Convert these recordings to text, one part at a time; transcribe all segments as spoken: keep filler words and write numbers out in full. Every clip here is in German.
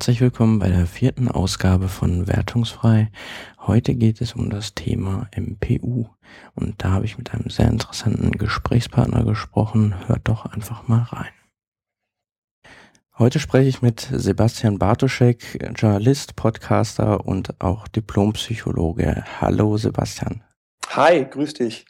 Herzlich willkommen bei der vierten Ausgabe von Wertungsfrei. Heute geht es um das Thema M P U und da habe ich mit einem sehr interessanten Gesprächspartner gesprochen. Hört doch einfach mal rein. Heute spreche ich mit Sebastian Bartoschek, Journalist, Podcaster und auch Diplompsychologe. Hallo Sebastian. Hi, grüß dich.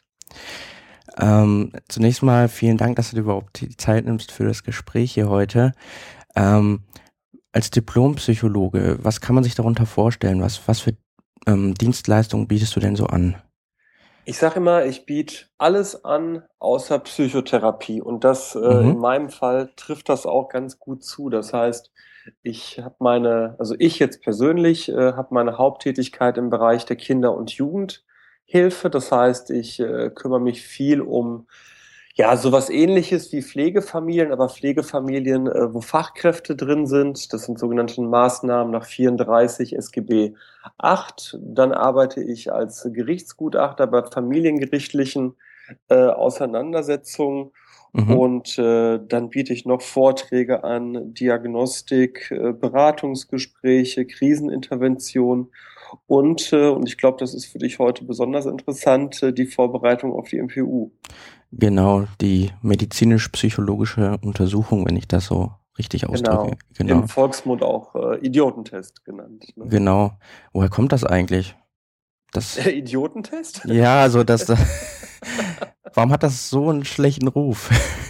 Ähm, zunächst mal vielen Dank, dass du dir überhaupt die Zeit nimmst für das Gespräch hier heute. Ähm, als Diplompsychologe, was kann man sich darunter vorstellen? Was, was für ähm, Dienstleistungen bietest du denn so an? Ich sage immer, ich biete alles an, außer Psychotherapie. Und das äh, Mhm. in meinem Fall trifft das auch ganz gut zu. Das heißt, ich habe meine, also ich jetzt persönlich äh, habe meine Haupttätigkeit im Bereich der Kinder- und Jugendhilfe. Das heißt, ich äh, kümmere mich viel um ja sowas Ähnliches wie Pflegefamilien, aber Pflegefamilien, äh, wo Fachkräfte drin sind. Das sind sogenannte Maßnahmen nach vierunddreißig S G B acht. Dann arbeite ich als Gerichtsgutachter bei familiengerichtlichen äh, Auseinandersetzungen. Mhm. Und äh, dann biete ich noch Vorträge an, Diagnostik, äh, Beratungsgespräche, Krisenintervention und, äh, und ich glaube, das ist für dich heute besonders interessant, äh, die Vorbereitung auf die M P U. Genau, die medizinisch-psychologische Untersuchung, wenn ich das so richtig ausdrücke. Genau, im Genau, Volksmund auch äh, Idiotentest genannt. Ne? genau. Woher kommt das eigentlich? Das, Der Idiotentest? ja, also das, warum hat das so einen schlechten Ruf?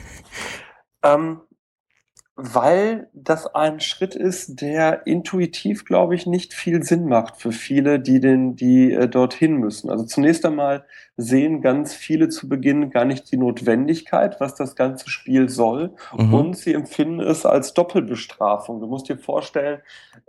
ähm, Weil das ein Schritt ist, der intuitiv, glaube ich, nicht viel Sinn macht für viele, die den, die äh, dorthin müssen. Also zunächst einmal sehen ganz viele zu Beginn gar nicht die Notwendigkeit, was das ganze Spiel soll, Mhm. und sie empfinden es als Doppelbestrafung. Du musst dir vorstellen,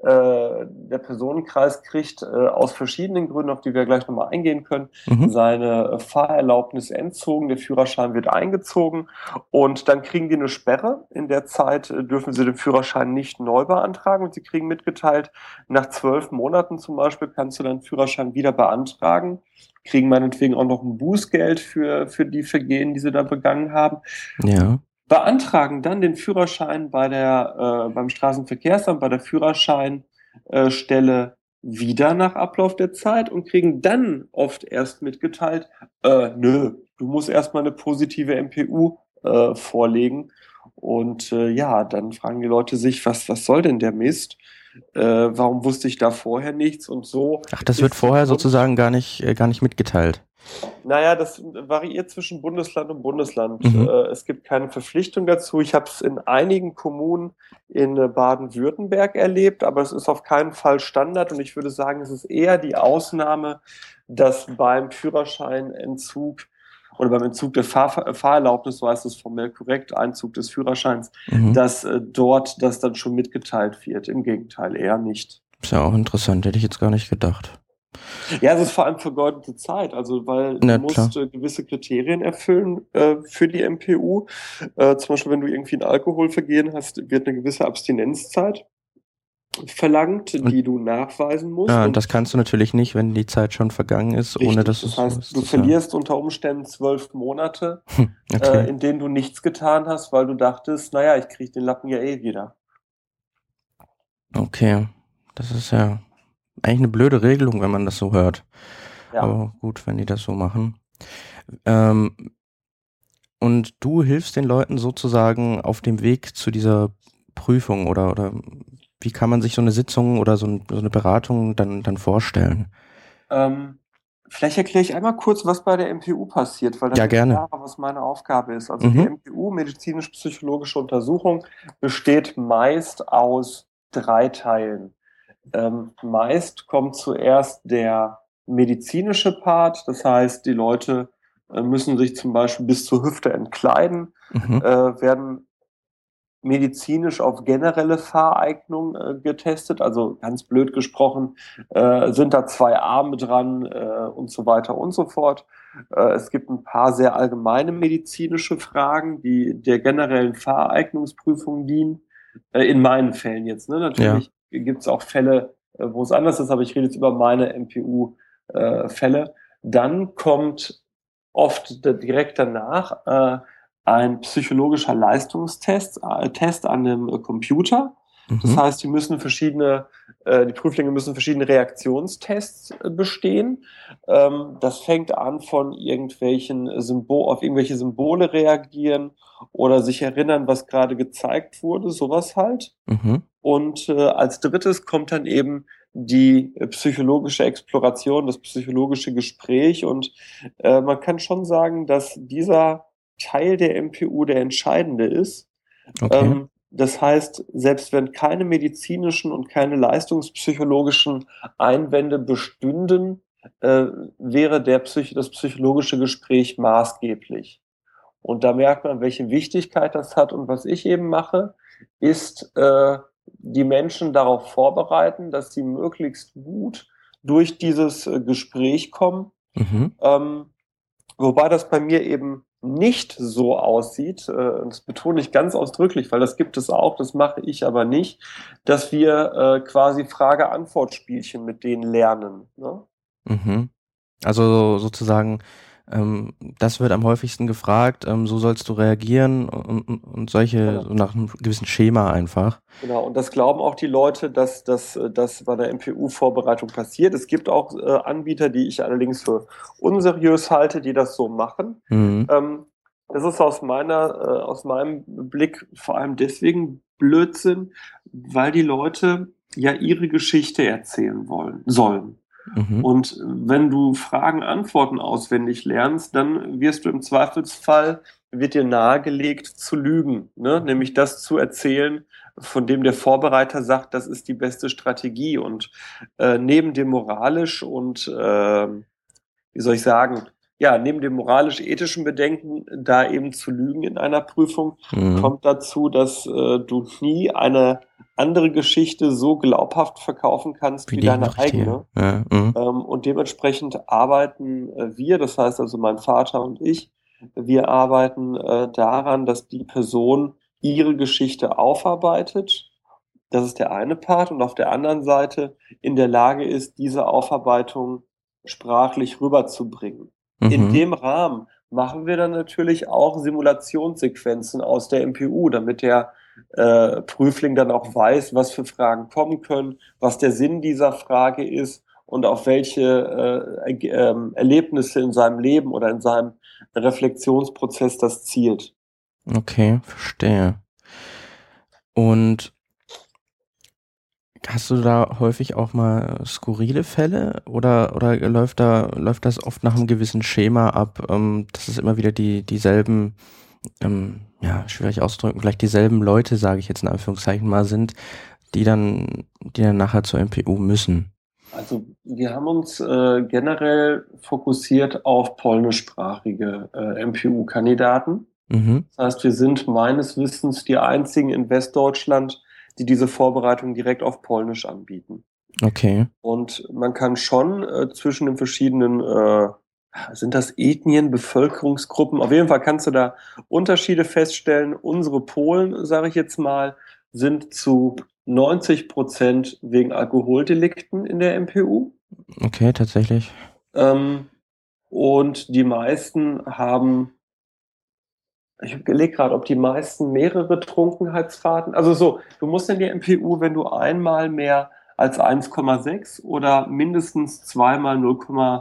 äh, der Personenkreis kriegt äh, aus verschiedenen Gründen, auf die wir gleich nochmal eingehen können, Mhm. seine Fahrerlaubnis entzogen, der Führerschein wird eingezogen und dann kriegen die eine Sperre. In der Zeit äh, dürfen sie den Führerschein nicht neu beantragen und sie kriegen mitgeteilt, nach zwölf Monaten zum Beispiel kannst du deinen Führerschein wieder beantragen, kriegen meinetwegen auch noch ein Bußgeld für, für die Vergehen, die sie da begangen haben, Ja. beantragen dann den Führerschein bei der, äh, beim Straßenverkehrsamt, bei der Führerscheinstelle wieder nach Ablauf der Zeit und kriegen dann oft erst mitgeteilt, äh, nö, du musst erstmal eine positive M P U äh, vorlegen. Und äh, ja, dann fragen die Leute sich, was, was soll denn der Mist? Äh, warum wusste ich da vorher nichts? Und so Ach, das wird ist zum vorher Grund. sozusagen gar nicht, äh, gar nicht mitgeteilt. Naja, das variiert zwischen Bundesland und Bundesland. Mhm. Äh, Es gibt keine Verpflichtung dazu. Ich habe es in einigen Kommunen in äh, Baden-Württemberg erlebt, aber es ist auf keinen Fall Standard und ich würde sagen, es ist eher die Ausnahme, dass beim Führerscheinentzug oder beim Entzug der Fahr Fahrerlaubnis, so heißt es formell korrekt, Einzug des Führerscheins, Mhm. dass äh, dort das dann schon mitgeteilt wird. Im Gegenteil, eher nicht. Ist ja auch interessant, hätte ich jetzt gar nicht gedacht. Ja, es ist vor allem vergeudete Zeit, also weil du Na klar. musst äh, gewisse Kriterien erfüllen äh, für die M P U. Äh, zum Beispiel, wenn du irgendwie ein Alkoholvergehen hast, wird eine gewisse Abstinenzzeit verlangt, Und die du nachweisen musst. ja, und Und das kannst du natürlich nicht, wenn die Zeit schon vergangen ist, ohne richtig, dass das es so heißt, ist. du Das ist ja. verlierst unter Umständen zwölf Monate, Hm, äh, okay. in denen du nichts getan hast, weil du dachtest, naja, ich krieg den Lappen ja eh wieder. Okay. Das ist ja eigentlich eine blöde Regelung, wenn man das so hört. Ja. Aber gut, wenn die das so machen. Ähm, und du hilfst den Leuten sozusagen auf dem Weg zu dieser Prüfung oder, oder wie kann man sich so eine Sitzung oder so, ein, so eine Beratung dann, dann vorstellen? Ähm, Vielleicht erkläre ich einmal kurz, was bei der M P U passiert, weil dann Ja, wird gerne. klarer, was meine Aufgabe ist. Also die Mhm. M P U, medizinisch-psychologische Untersuchung, besteht meist aus drei Teilen. Ähm, meist kommt zuerst der medizinische Part, das heißt, die Leute äh, müssen sich zum Beispiel bis zur Hüfte entkleiden, Mhm. äh, werden medizinisch auf generelle Fahreignung äh, getestet. Also ganz blöd gesprochen, äh, sind da zwei Arme dran äh, und so weiter und so fort. Äh, es gibt ein paar sehr allgemeine medizinische Fragen, die der generellen Fahreignungsprüfung dienen. Äh, in meinen Fällen jetzt. Ne? Ja. Natürlich gibt es auch Fälle, äh, wo es anders ist, aber ich rede jetzt über meine M P U-Fälle. Dann kommt oft direkt danach äh, ein psychologischer Leistungstest, äh, Test an dem äh, Computer. Das Mhm. heißt, die müssen verschiedene, äh, die Prüflinge müssen verschiedene Reaktionstests äh, bestehen. Ähm, das fängt an von irgendwelchen Symbol, auf irgendwelche Symbole reagieren oder sich erinnern, was gerade gezeigt wurde, sowas halt. Mhm. Und äh, als drittes kommt dann eben die äh, psychologische Exploration, das psychologische Gespräch. Und äh, man kann schon sagen, dass dieser Teil der M P U der entscheidende ist. Okay. Ähm, das heißt, selbst wenn keine medizinischen und keine leistungspsychologischen Einwände bestünden, äh, wäre der Psych das psychologische Gespräch maßgeblich. Und da merkt man, welche Wichtigkeit das hat. Und was ich eben mache, ist äh, die Menschen darauf vorbereiten, dass sie möglichst gut durch dieses äh, Gespräch kommen. Mhm. Ähm, wobei das bei mir eben nicht so aussieht, äh, das betone ich ganz ausdrücklich, weil das gibt es auch, das mache ich aber nicht, dass wir äh, quasi Frage-Antwort-Spielchen mit denen lernen. Ne? Mhm. Also sozusagen, ähm, das wird am häufigsten gefragt, ähm, so sollst du reagieren und, und, und solche, Genau. so nach einem gewissen Schema einfach. Genau, und das glauben auch die Leute, dass dass das bei der M P U-Vorbereitung passiert. Es gibt auch äh, Anbieter, die ich allerdings für unseriös halte, die das so machen. Mhm. Ähm, das ist aus meiner, äh, aus meinem Blick vor allem deswegen Blödsinn, weil die Leute ja ihre Geschichte erzählen wollen, sollen. Mhm. Und wenn du Fragen, Antworten auswendig lernst, dann wirst du im Zweifelsfall, wird dir nahegelegt zu lügen, ne? Nämlich das zu erzählen, von dem der Vorbereiter sagt, das ist die beste Strategie. Und äh, neben dem moralisch und, äh, wie soll ich sagen, ja, neben dem moralisch-ethischen Bedenken, da eben zu lügen in einer Prüfung, Mhm. kommt dazu, dass äh, du nie eine andere Geschichte so glaubhaft verkaufen kannst Wie wie die deine richtige. eigene. Ja. Mhm. Ähm, und dementsprechend arbeiten äh, wir, das heißt also mein Vater und ich, wir arbeiten äh, daran, dass die Person ihre Geschichte aufarbeitet. Das ist der eine Part. Und auf der anderen Seite in der Lage ist, diese Aufarbeitung sprachlich rüberzubringen. In Mhm. dem Rahmen machen wir dann natürlich auch Simulationssequenzen aus der M P U, damit der äh, Prüfling dann auch weiß, was für Fragen kommen können, was der Sinn dieser Frage ist und auf welche äh, äh, Erlebnisse in seinem Leben oder in seinem Reflexionsprozess das zielt. Okay, verstehe. Und hast du da häufig auch mal skurrile Fälle oder oder läuft da läuft das oft nach einem gewissen Schema ab, ähm, dass es immer wieder die dieselben, ähm, ja, schwierig auszudrücken, vielleicht dieselben Leute, sage ich jetzt in Anführungszeichen mal, sind, die dann die dann nachher zur M P U müssen? Also wir haben uns äh, generell fokussiert auf polnischsprachige äh, M P U-Kandidaten. Mhm. Das heißt, wir sind meines Wissens die einzigen in Westdeutschland, die diese Vorbereitung direkt auf Polnisch anbieten. Okay. Und man kann schon äh, zwischen den verschiedenen, äh, sind das Ethnien, Bevölkerungsgruppen, auf jeden Fall kannst du da Unterschiede feststellen. Unsere Polen, sage ich jetzt mal, sind zu neunzig Prozent wegen Alkoholdelikten in der M P U. Okay, tatsächlich. Ähm, und die meisten haben, ich überlege gerade, ob die meisten mehrere Trunkenheitsfahrten, also so, du musst in die M P U, wenn du einmal mehr als eins Komma sechs oder mindestens zweimal null,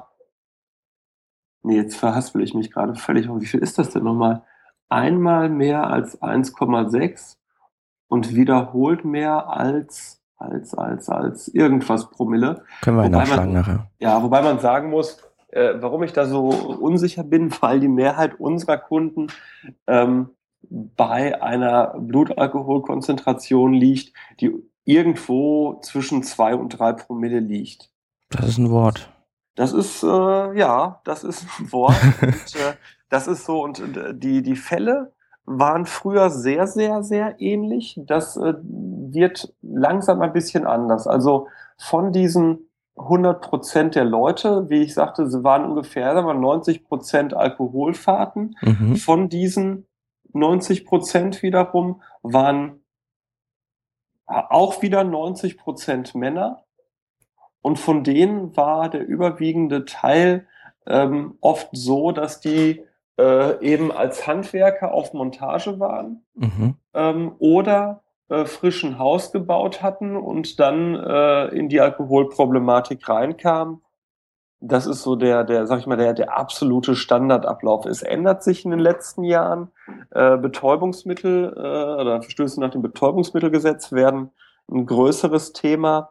nee, jetzt verhaspel ich mich gerade völlig. Und wie viel ist das denn nochmal? Einmal mehr als eins Komma sechs und wiederholt mehr als, als, als, als irgendwas Promille. Können wir ja Wobei nachschlagen man, nachher. ja, wobei man sagen muss, äh, warum ich da so unsicher bin, weil die Mehrheit unserer Kunden ähm, bei einer Blutalkoholkonzentration liegt, die irgendwo zwischen zwei und drei Promille liegt. Das ist ein Wort. Das ist, äh, ja, das ist ein Wort und äh, das ist so, und äh, die, die Fälle waren früher sehr, sehr, sehr ähnlich. Das äh, wird langsam ein bisschen anders. Also von diesen hundert Prozent der Leute, wie ich sagte, sie waren ungefähr sagen wir, neunzig Prozent Alkoholfahrten. Mhm. Von diesen neunzig Prozent wiederum waren auch wieder neunzig Prozent Männer. Und von denen war der überwiegende Teil ähm, oft so, dass die äh, eben als Handwerker auf Montage waren Mhm. ähm, oder äh, frisch ein Haus gebaut hatten und dann äh, in die Alkoholproblematik reinkamen. Das ist so der, der, sag ich mal, der, der absolute Standardablauf. Es ändert sich in den letzten Jahren. Äh, Betäubungsmittel äh, oder Verstöße nach dem Betäubungsmittelgesetz werden ein größeres Thema.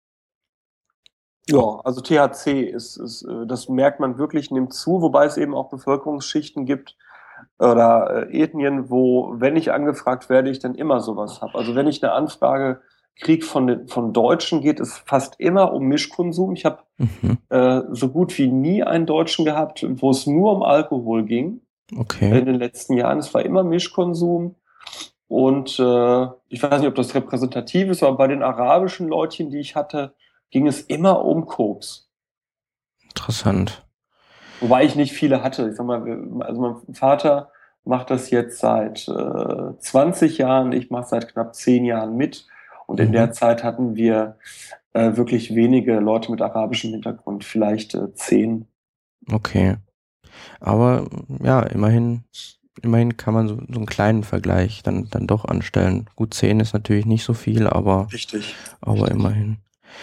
Ja, also T H C ist, ist, äh, das merkt man wirklich, nimmt zu, wobei es eben auch Bevölkerungsschichten gibt oder äh, Ethnien, wo, wenn ich angefragt werde, ich dann immer sowas habe. Also wenn ich eine Anfrage kriege von, den, von Deutschen, geht es fast immer um Mischkonsum. Ich habe Mhm. äh, so gut wie nie einen Deutschen gehabt, wo es nur um Alkohol ging Okay. in den letzten Jahren. Es war immer Mischkonsum. Und äh, ich weiß nicht, ob das repräsentativ ist, aber bei den arabischen Leutchen, die ich hatte, ging es immer um Koks. Interessant. Wobei ich nicht viele hatte. Ich sag mal, wir- also mein Vater macht das jetzt seit äh, zwanzig Jahren, ich mache seit knapp zehn Jahren mit. Und in Mhm. der Zeit hatten wir äh, wirklich wenige Leute mit arabischem Hintergrund, vielleicht äh, zehn. Okay. Aber ja, immerhin, immerhin kann man so, so einen kleinen Vergleich dann, dann doch anstellen. Gut, zehn ist natürlich nicht so viel, aber, Richtig. aber Richtig. immerhin.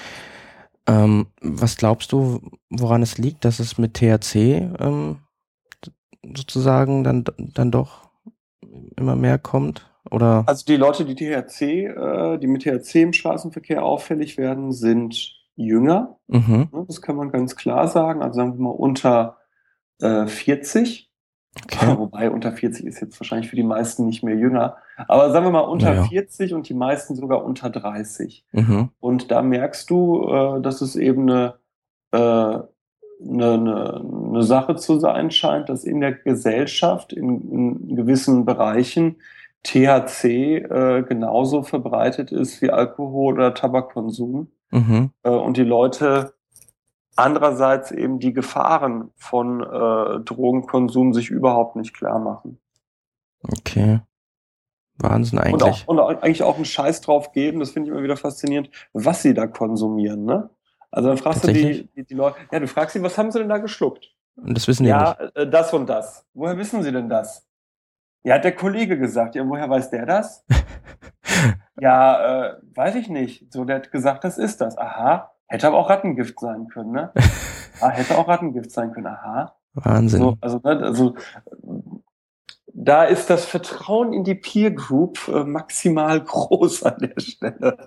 Ähm, was glaubst du, woran es liegt, dass es mit T H C ähm, sozusagen dann, dann doch immer mehr kommt? Oder? Also die Leute, die T H C, äh, die mit T H C im Straßenverkehr auffällig werden, sind jünger. Mhm. Ne, das kann man ganz klar sagen. Also sagen wir mal unter äh, vierzig. Okay. Wobei unter vierzig ist jetzt wahrscheinlich für die meisten nicht mehr jünger. Aber sagen wir mal unter Naja. vierzig und die meisten sogar unter dreißig. Mhm. Und da merkst du, äh, dass es eben eine, äh, eine, eine, eine Sache zu sein scheint, dass in der Gesellschaft in, in gewissen Bereichen T H C äh, genauso verbreitet ist wie Alkohol- oder Tabakkonsum. Mhm. Äh, und die Leute andererseits eben die Gefahren von äh, Drogenkonsum sich überhaupt nicht klar machen. Okay. Wahnsinn Und auch, eigentlich. und auch eigentlich auch einen Scheiß drauf geben, das finde ich immer wieder faszinierend, was sie da konsumieren, ne? Also dann fragst du Tatsächlich? die, die, die Leute, ja, du fragst sie, was haben sie denn da geschluckt? Und das wissen die Ja, nicht. äh, das und das. Woher wissen sie denn das? Ja, hat der Kollege gesagt. Ja, woher weiß der das? Ja, äh, weiß ich nicht. So, der hat gesagt, das ist das. Aha. Hätte aber auch Rattengift sein können, ne? Ah, hätte auch Rattengift sein können. Aha. So, Wahnsinn. also, ne, also da ist das Vertrauen in die Peer Group äh, maximal groß an der Stelle.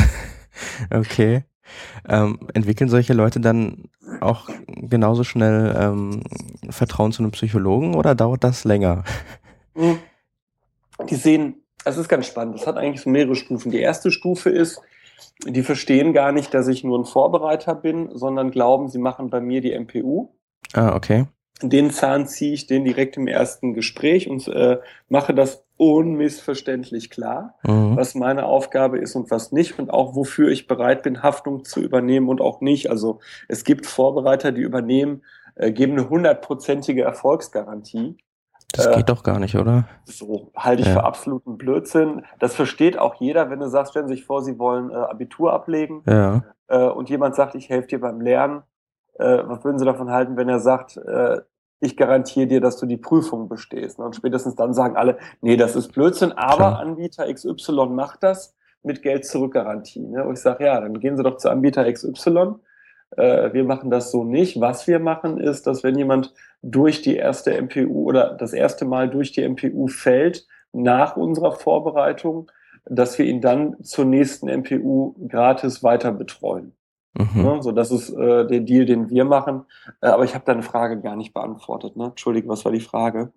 Okay. Ähm, entwickeln solche Leute dann auch genauso schnell ähm, Vertrauen zu einem Psychologen oder dauert das länger? Hm. Die sehen, es ist ganz spannend, das hat eigentlich so mehrere Stufen. Die erste Stufe ist, die verstehen gar nicht, dass ich nur ein Vorbereiter bin, sondern glauben, sie machen bei mir die M P U. Ah, okay. Den Zahn ziehe ich den direkt im ersten Gespräch und äh, mache das unmissverständlich klar, Mhm. was meine Aufgabe ist und was nicht und auch wofür ich bereit bin, Haftung zu übernehmen und auch nicht. Also es gibt Vorbereiter, die übernehmen, äh, geben eine hundertprozentige Erfolgsgarantie. Das Äh, geht doch gar nicht, oder? so halte ich Ja. für absoluten Blödsinn. Das versteht auch jeder, wenn du sagst, stellen Sie sich vor, Sie wollen äh, Abitur ablegen Ja. äh, und jemand sagt, ich helfe dir beim Lernen. Äh, was würden Sie davon halten, wenn er sagt, äh, ich garantiere dir, dass du die Prüfung bestehst? Und spätestens dann sagen alle, nee, das ist Blödsinn, aber Klar. Anbieter X Y macht das mit Geld-Zurück-Garantie. Ne? Und ich sage, ja, dann gehen Sie doch zu Anbieter X Y. Äh, wir machen das so nicht. Was wir machen, ist, dass wenn jemand durch die erste M P U oder das erste Mal durch die M P U fällt, nach unserer Vorbereitung, dass wir ihn dann zur nächsten M P U gratis weiter betreuen. Mhm. Ne? So, das ist äh, der Deal, den wir machen. Äh, aber ich habe deine Frage gar nicht beantwortet. Ne? Entschuldige, was war die Frage?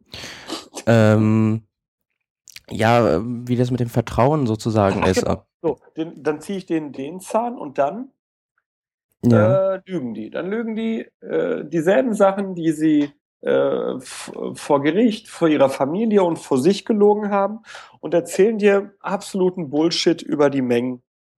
Ähm, ja, wie das mit dem Vertrauen sozusagen Ach, ist. genau. So, den, dann ziehe ich den, den Zahn und dann Ja. äh, lügen die. Dann lügen die äh, dieselben Sachen, die sie äh, vor Gericht, vor ihrer Familie und vor sich gelogen haben und erzählen dir absoluten Bullshit über die Mengen.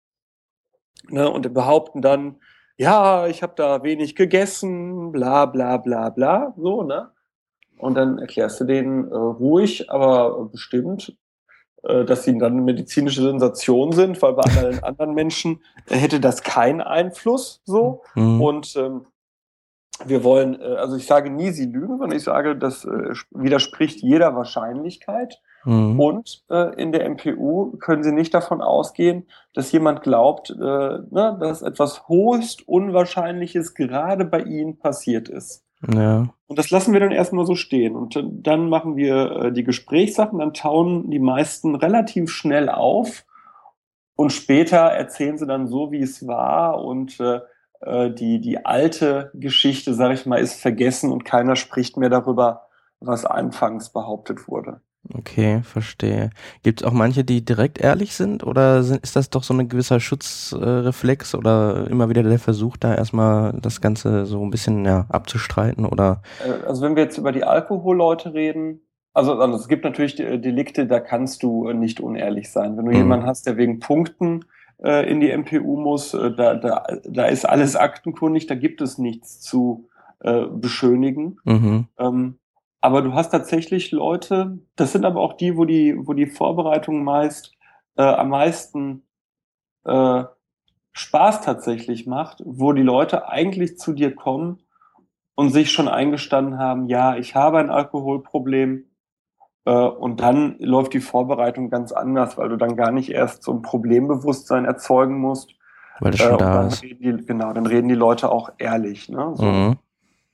Ne, und behaupten dann, ja, ich habe da wenig gegessen, bla bla bla bla, so, ne? Und dann erklärst du denen äh, ruhig, aber bestimmt, äh, dass sie dann eine medizinische Sensation sind, weil bei anderen, anderen Menschen äh, hätte das keinen Einfluss, so. Mhm. Und ähm, wir wollen, äh, also ich sage nie, sie lügen, sondern ich sage, das äh, widerspricht jeder Wahrscheinlichkeit. Mhm. Und äh, in der M P U können Sie nicht davon ausgehen, dass jemand glaubt, äh, ne, dass etwas höchst Unwahrscheinliches gerade bei Ihnen passiert ist. Ja. Und das lassen wir dann erstmal so stehen. Und dann machen wir äh, die Gesprächssachen, dann tauen die meisten relativ schnell auf. Und später erzählen sie dann so, wie es war. Und äh, äh, die, die alte Geschichte, sage ich mal, ist vergessen und keiner spricht mehr darüber, was anfangs behauptet wurde. Okay, verstehe. Gibt es auch manche, die direkt ehrlich sind oder sind, ist das doch so ein gewisser Schutzreflex äh, oder immer wieder der Versuch, da erstmal das Ganze so ein bisschen ja, abzustreiten oder? Äh, Also wenn wir jetzt über die Alkoholleute reden, also, also es gibt natürlich De- Delikte, da kannst du äh, nicht unehrlich sein. Wenn du Mhm. jemanden hast, der wegen Punkten äh, in die M P U muss, äh, da, da, da ist alles aktenkundig, da gibt es nichts zu äh, beschönigen. Mhm. Ähm, aber du hast tatsächlich Leute, das sind aber auch die, wo die, wo die Vorbereitung meist äh, am meisten äh, Spaß tatsächlich macht, wo die Leute eigentlich zu dir kommen und sich schon eingestanden haben, ja, ich habe ein Alkoholproblem. Äh, und dann läuft die Vorbereitung ganz anders, weil du dann gar nicht erst so ein Problembewusstsein erzeugen musst. Weil das Äh, schon und da dann ist. reden die, genau, dann reden die Leute auch ehrlich, ne? So. Mhm.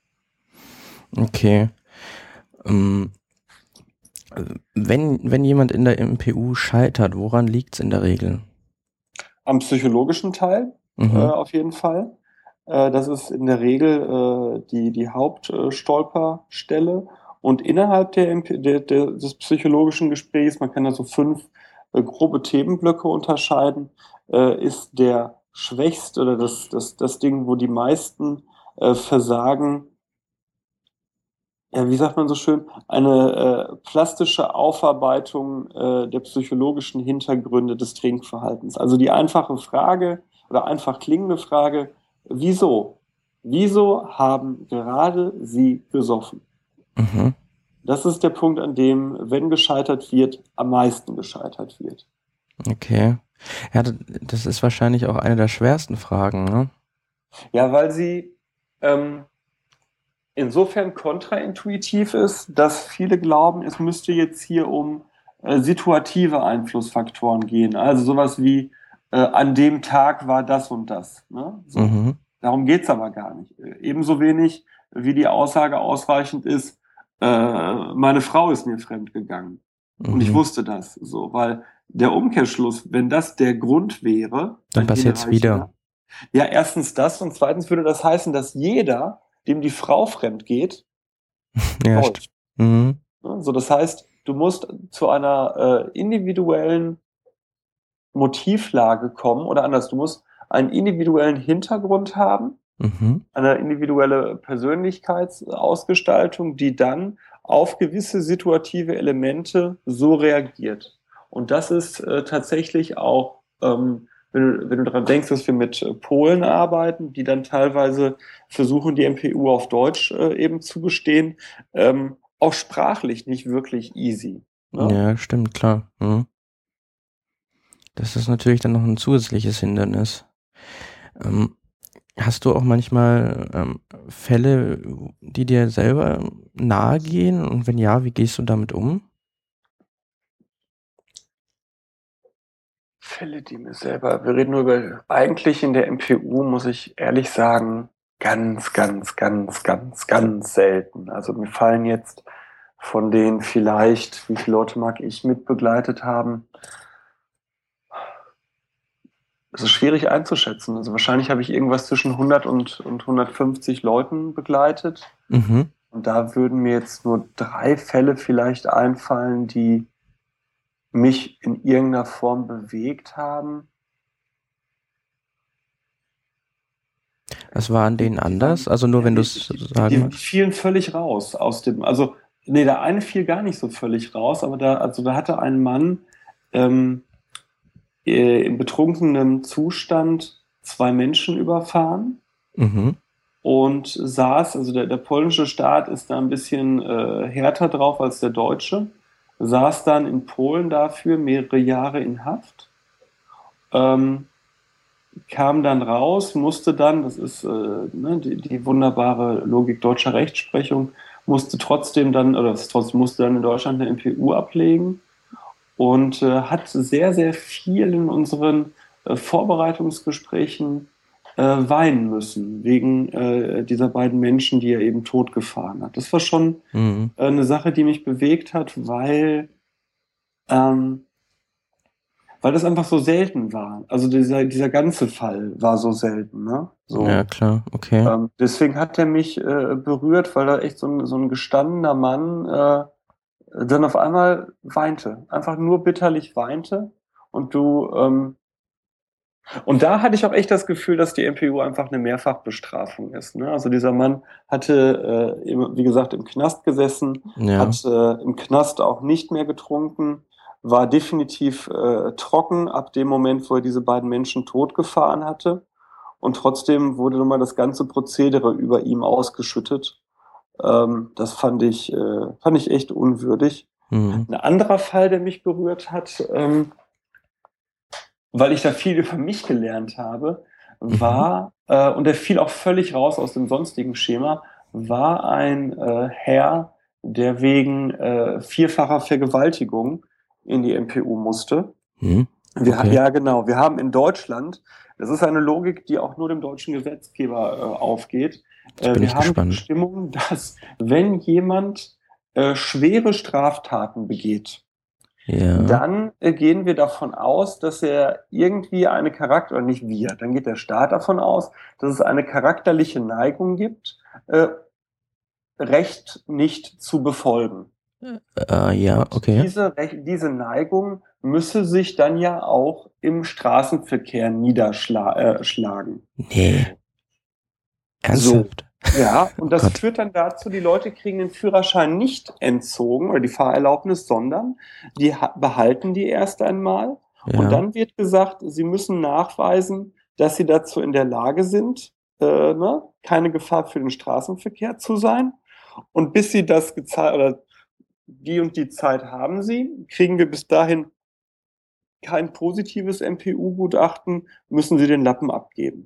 Okay. Ähm, wenn, wenn jemand in der M P U scheitert, woran liegt es in der Regel? Am psychologischen Teil, äh, Mhm. auf jeden Fall. Äh, das ist in der Regel äh, die, die Hauptstolperstelle. Und innerhalb der, M P der, der, des psychologischen Gesprächs, man kann da so fünf äh, grobe Themenblöcke unterscheiden, äh, ist der schwächste oder das, das, das Ding, wo die meisten äh, versagen, ja, wie sagt man so schön, eine äh, plastische Aufarbeitung äh, der psychologischen Hintergründe des Trinkverhaltens. Also die einfache Frage oder einfach klingende Frage, wieso? Wieso haben gerade Sie gesoffen? Mhm. Das ist der Punkt, an dem, wenn gescheitert wird, am meisten gescheitert wird. Okay. Ja, d- das ist wahrscheinlich auch eine der schwersten Fragen, ne? Ja, weil sie ähm, insofern kontraintuitiv ist, dass viele glauben, es müsste jetzt hier um äh, situative Einflussfaktoren gehen. Also sowas wie, äh, an dem Tag war das und das. Ne? So. Mhm. Darum geht's aber gar nicht. Äh, ebenso wenig wie die Aussage ausreichend ist, äh, meine Frau ist mir fremd gegangen. Und ich Mhm. wusste das so, weil der Umkehrschluss, wenn das der Grund wäre, Dann ein passiert's wieder. hinreichender, ja, erstens das und zweitens würde das heißen, dass jeder, dem die Frau fremd geht, Ja, stimmt. täuscht. Mhm. Ne? So, das heißt, du musst zu einer äh, individuellen Motivlage kommen oder anders, du musst einen individuellen Hintergrund haben, Mhm. eine individuelle Persönlichkeitsausgestaltung, die dann auf gewisse situative Elemente so reagiert. Und das ist äh, tatsächlich auch, ähm, wenn du, wenn du daran denkst, dass wir mit äh, Polen arbeiten, die dann teilweise versuchen, die M P U auf Deutsch äh, eben zu bestehen, ähm, auch sprachlich nicht wirklich easy. Ne? Ja, stimmt, klar. Mhm. Das ist natürlich dann noch ein zusätzliches Hindernis. Ähm, hast du auch manchmal ähm, Fälle, die dir selber nahe gehen? Und wenn ja, wie gehst du damit um? Fälle, die mir selber, wir reden nur über, eigentlich in der M P U, muss ich ehrlich sagen, ganz, ganz, ganz, ganz, ganz selten. Also mir fallen jetzt von denen vielleicht, wie viele Leute mag ich mitbegleitet haben, es ist schwierig einzuschätzen. Also wahrscheinlich habe ich irgendwas zwischen hundert und, und hundertfünfzig Leuten begleitet. Mhm. Und da würden mir jetzt nur drei Fälle vielleicht einfallen, die mich in irgendeiner Form bewegt haben. Was war an Die, denen die anders? waren, Also nur ja, wenn du die, es die, sagen die, die magst. fielen völlig raus aus dem, also, nee, der eine fiel gar nicht so völlig raus, aber da, also da hatte ein Mann ähm, äh, im betrunkenen Zustand zwei Menschen überfahren Mhm. und saß, also der, der polnische Staat ist da ein bisschen äh, härter drauf als der deutsche, saß dann in Polen dafür mehrere Jahre in Haft. Ähm, kam dann raus, musste dann, das ist äh, ne, die, die wunderbare Logik deutscher Rechtsprechung, musste trotzdem dann, oder das trotzdem musste dann in Deutschland eine M P U ablegen und äh, hat sehr, sehr viel in unseren äh, Vorbereitungsgesprächen äh, weinen müssen, wegen äh, dieser beiden Menschen, die er eben totgefahren hat. Das war schon Mhm. äh, eine Sache, die mich bewegt hat, weil ähm, weil das einfach so selten war. Also dieser, dieser ganze Fall war so selten, ne? Ja, So. klar, okay. Ähm, deswegen hat er mich äh, berührt, weil er echt so ein, so ein gestandener Mann äh, dann auf einmal weinte. Einfach nur bitterlich weinte. Und du, ähm, und da hatte ich auch echt das Gefühl, dass die M P U einfach eine Mehrfachbestrafung ist. Ne? Also dieser Mann hatte, äh, eben, wie gesagt, im Knast gesessen, Ja. hat äh, im Knast auch nicht mehr getrunken, war definitiv äh, trocken ab dem Moment, wo er diese beiden Menschen totgefahren hatte. Und trotzdem wurde nochmal das ganze Prozedere über ihm ausgeschüttet. Ähm, das fand ich, äh, fand ich echt unwürdig. Mhm. Ein anderer Fall, der mich berührt hat, ähm, weil ich da viel über mich gelernt habe, Mhm. war, äh, und der fiel auch völlig raus aus dem sonstigen Schema, war ein äh, Herr, der wegen äh, vierfacher Vergewaltigung in die M P U musste. Mhm. Wir, ha- Okay. ja, genau. Wir haben in Deutschland, das ist eine Logik, die auch nur dem deutschen Gesetzgeber äh, aufgeht. Jetzt Äh, bin wir ich haben die gespannt. Bestimmung, dass wenn jemand äh, schwere Straftaten begeht, Ja. dann äh, gehen wir davon aus, dass er irgendwie eine Charakter, oder nicht wir, dann geht der Staat davon aus, dass es eine charakterliche Neigung gibt, äh, Recht nicht zu befolgen. Äh, ja, Und okay. diese, Rech- diese Neigung müsse sich dann ja auch im Straßenverkehr niederschlagen. Nee. So. Ernsthaft? Ja, und Oh das Gott. führt dann dazu, die Leute kriegen den Führerschein nicht entzogen oder die Fahrerlaubnis, sondern die ha- behalten die erst einmal. Und Ja. dann wird gesagt, sie müssen nachweisen, dass sie dazu in der Lage sind, äh, ne, keine Gefahr für den Straßenverkehr zu sein. Und bis sie das gezahlt oder die und die Zeit haben sie, kriegen wir bis dahin kein positives M P U-Gutachten, müssen sie den Lappen abgeben.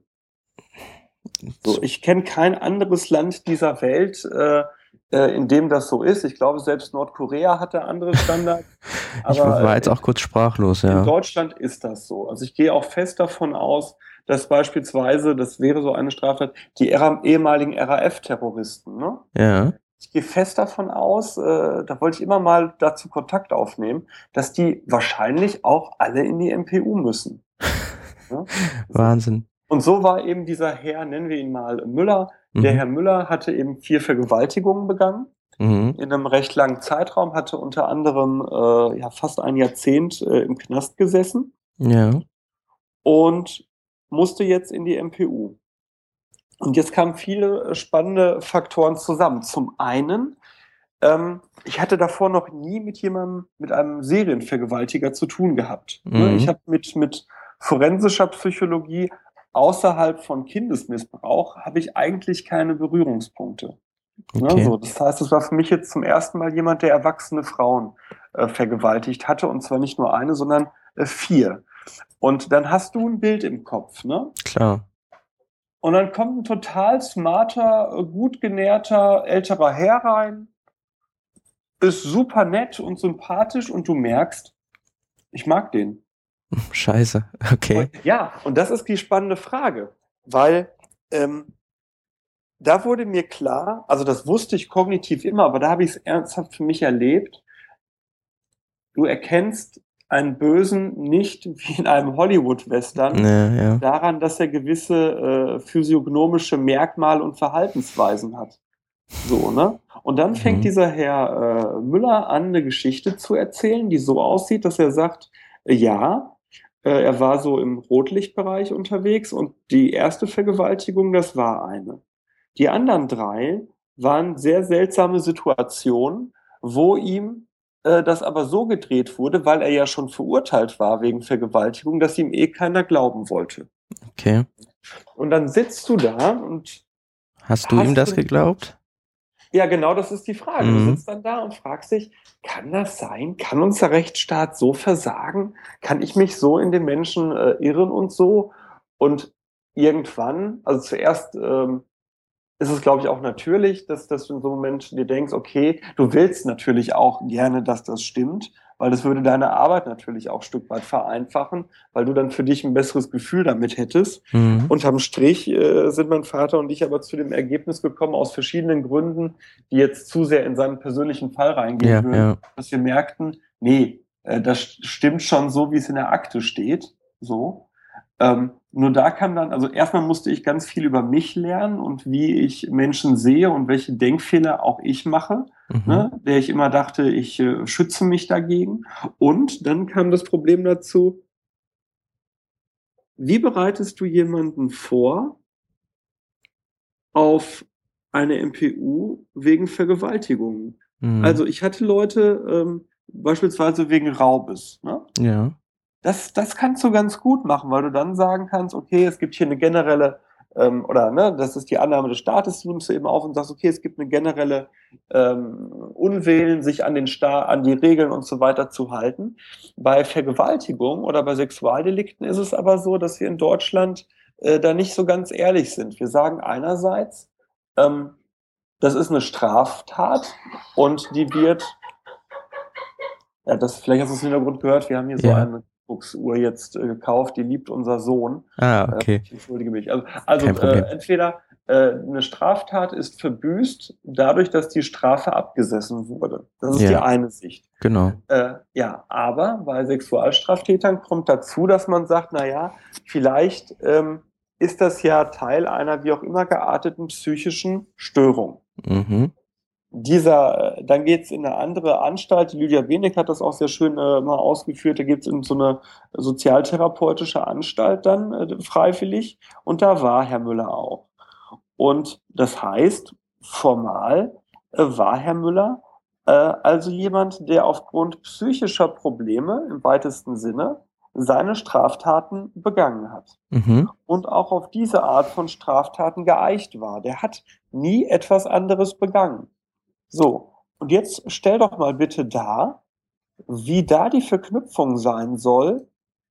So, ich kenne kein anderes Land dieser Welt, äh, äh, in dem das so ist. Ich glaube, selbst Nordkorea hatte andere Standards, Ich war aber jetzt äh, auch kurz sprachlos, in ja. Deutschland ist das so. Also ich gehe auch fest davon aus, dass beispielsweise, das wäre so eine Straftat, die ära- ehemaligen R A F-Terroristen, ne? Ja. Ich gehe fest davon aus, äh, da wollte ich immer mal dazu Kontakt aufnehmen, dass die wahrscheinlich auch alle in die M P U müssen. Ne? So. Wahnsinn. Und so war eben dieser Herr, nennen wir ihn mal Müller. Der Mhm. Herr Müller hatte eben vier Vergewaltigungen begangen Mhm. in einem recht langen Zeitraum, hatte unter anderem äh, ja, fast ein Jahrzehnt äh, im Knast gesessen Ja. und musste jetzt in die M P U. Und jetzt kamen viele äh, spannende Faktoren zusammen. Zum einen, ähm, ich hatte davor noch nie mit jemandem, mit einem Serienvergewaltiger zu tun gehabt. Ne? Ich Mhm. habe mit, mit forensischer Psychologie außerhalb von Kindesmissbrauch habe ich eigentlich keine Berührungspunkte. Ne? Okay. So, das heißt, es war für mich jetzt zum ersten Mal jemand, der erwachsene Frauen äh, vergewaltigt hatte, und zwar nicht nur eine, sondern äh, vier. Und dann hast du ein Bild im Kopf, ne? Klar. Und dann kommt ein total smarter, äh, gut genährter älterer Herr rein, ist super nett und sympathisch und du merkst, ich mag den. Scheiße. Okay. Ja, und das ist die spannende Frage, weil ähm, da wurde mir klar, also das wusste ich kognitiv immer, aber da habe ich es ernsthaft für mich erlebt, du erkennst einen Bösen nicht wie in einem Hollywood-Western Ja, ja. daran, dass er gewisse äh, physiognomische Merkmale und Verhaltensweisen hat. So, ne? Und dann fängt Mhm. dieser Herr äh, Müller an, eine Geschichte zu erzählen, die so aussieht, dass er sagt, äh, ja, äh, er war so im Rotlichtbereich unterwegs und die erste Vergewaltigung, das war eine. Die anderen drei waren sehr seltsame Situationen, wo ihm äh, das aber so gedreht wurde, weil er ja schon verurteilt war wegen Vergewaltigung, dass ihm eh keiner glauben wollte. Okay. Und dann sitzt du da und Hast du ihm hast das du geglaubt? Ja, genau, das ist die Frage. Du Mhm. sitzt dann da und fragst dich, kann das sein? Kann unser Rechtsstaat so versagen? Kann ich mich so in den Menschen äh, irren und so? Und irgendwann, also zuerst ähm, ist es, glaube ich, auch natürlich, dass, dass du in so einem Moment dir denkst, okay, du willst natürlich auch gerne, dass das stimmt, weil das würde deine Arbeit natürlich auch ein Stück weit vereinfachen, weil du dann für dich ein besseres Gefühl damit hättest. Mhm. Unterm Strich äh, sind mein Vater und ich aber zu dem Ergebnis gekommen, aus verschiedenen Gründen, die jetzt zu sehr in seinen persönlichen Fall reingehen Ja, würden, ja. dass wir merkten, nee, äh, das stimmt schon so, wie es in der Akte steht, so. Ähm, nur da kam dann, also erstmal musste ich ganz viel über mich lernen und wie ich Menschen sehe und welche Denkfehler auch ich mache, Mhm. ne, der ich immer dachte, ich äh, schütze mich dagegen. Und dann kam das Problem dazu, wie bereitest du jemanden vor auf eine M P U wegen Vergewaltigungen? Mhm. Also ich hatte Leute ähm, beispielsweise wegen Raubes, ne? Ja. Das, das kannst du ganz gut machen, weil du dann sagen kannst, okay, es gibt hier eine generelle, ähm, oder ne, das ist die Annahme des Staates, die nimmst du eben auf und sagst, okay, es gibt eine generelle ähm, Unwillen, sich an den Staat, an die Regeln und so weiter zu halten. Bei Vergewaltigung oder bei Sexualdelikten ist es aber so, dass wir in Deutschland äh, da nicht so ganz ehrlich sind. Wir sagen einerseits, ähm, das ist eine Straftat und die wird, ja, das, vielleicht hast du es im Hintergrund gehört, wir haben hier so Ja. eine Uhr jetzt äh, gekauft, die liebt unser Sohn. Ah, Äh, okay. ich entschuldige mich. Also, also Kein Problem. äh, entweder äh, eine Straftat ist verbüßt dadurch, dass die Strafe abgesessen wurde. Das ist die Ja, eine Sicht. genau. Äh, ja, aber bei Sexualstraftätern kommt dazu, dass man sagt, na ja, vielleicht ähm, ist das ja Teil einer wie auch immer gearteten psychischen Störung. Mhm. Dieser, äh, dann geht's in eine andere Anstalt. Die Lydia Benek hat das auch sehr schön äh, mal ausgeführt. Da geht's in so eine sozialtherapeutische Anstalt dann äh, freiwillig. Und da war Herr Müller auch. Und das heißt, formal äh, war Herr Müller äh, also jemand, der aufgrund psychischer Probleme im weitesten Sinne seine Straftaten begangen hat. Mhm. Und auch auf diese Art von Straftaten geeicht war. Der hat nie etwas anderes begangen. So, und jetzt stell doch mal bitte dar, wie da die Verknüpfung sein soll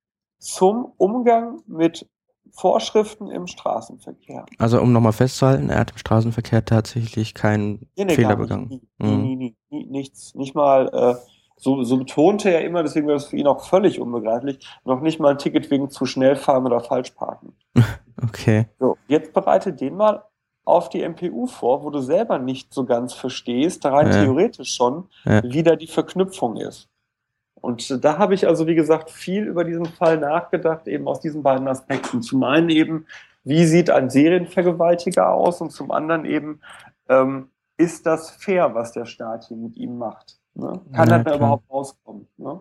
zum Umgang mit Vorschriften im Straßenverkehr. Also um nochmal festzuhalten, er hat im Straßenverkehr tatsächlich keinen Nee, nee, Fehler gar nicht. begangen. Nie, nie, Mhm. nie, nie, nie nichts. Nicht mal, äh, so, so betonte er immer, deswegen war das für ihn auch völlig unbegreiflich, noch nicht mal ein Ticket wegen zu schnell fahren oder falsch parken. Okay. So, jetzt bereite den mal auf die M P U vor, wo du selber nicht so ganz verstehst, rein Ja, theoretisch schon, ja. wie da die Verknüpfung ist. Und da habe ich also, wie gesagt, viel über diesen Fall nachgedacht, eben aus diesen beiden Aspekten. Zum einen eben, wie sieht ein Serienvergewaltiger aus? Und zum anderen eben, ähm, ist das fair, was der Staat hier mit ihm macht? Ne? Kann Ja, er da klar. überhaupt rauskommen? Ne?